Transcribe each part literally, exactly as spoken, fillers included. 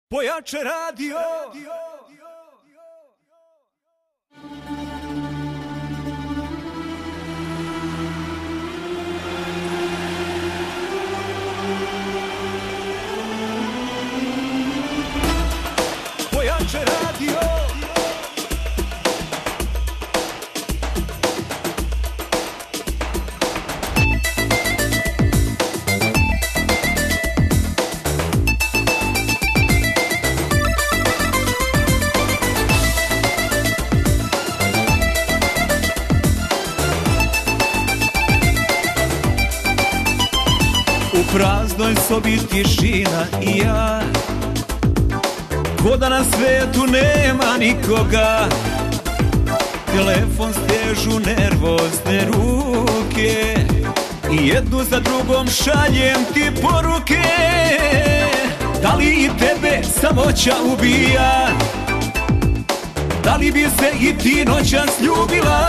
Pojače radio. Pojače radio. U praznoj sobi tišina i ja, ko da na svetu nema nikoga. Telefon stežu nervozne ruke i jednu za drugom šaljem ti poruke. Da li i tebe samoća ubija? Da li bi se i ti noćas ljubila?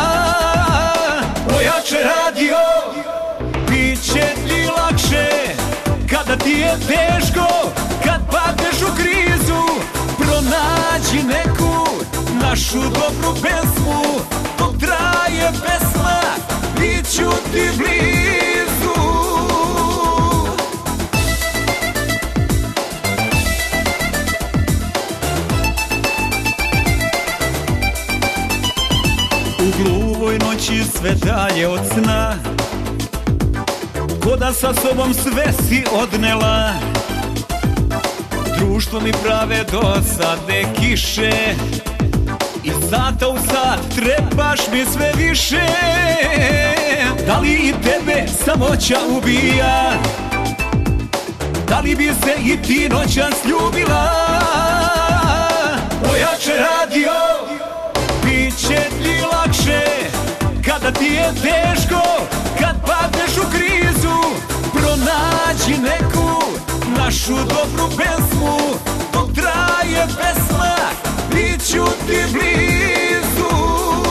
Pojače radio, bit će ti lakše kada ti je teško, kad padneš u krizu. Pronađi neku našu dobru pesmu, dok traje pesma, bit ću ti blizu. U gluvoj noći sve dalje od sna, ko da sa sobom sve si odnela. Društvo mi prave dosadne kiše i sata u sat trebaš mi sve više. Da li i tebe samoća ubija? Da li bi se i ti noćas ljubila? Pojače radio, bit će ti lakše kada ti je teško, kad padneš u krizu. Pronađi neku našu dobru pesmu, dok traje pesma, bit ću ti blizu.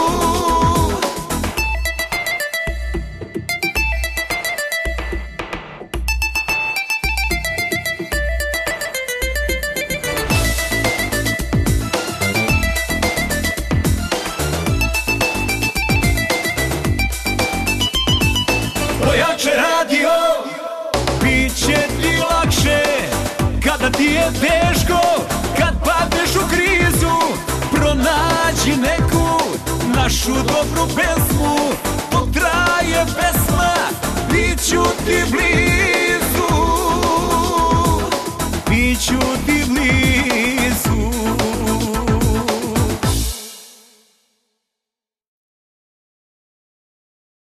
Pojače radio, bit će ti lakše kada ti je teško, kad padneš u krizu. Pronađi neku našu dobru pesmu, dok traje pesma, bit ću ti blizu. Bit ću ti blizu.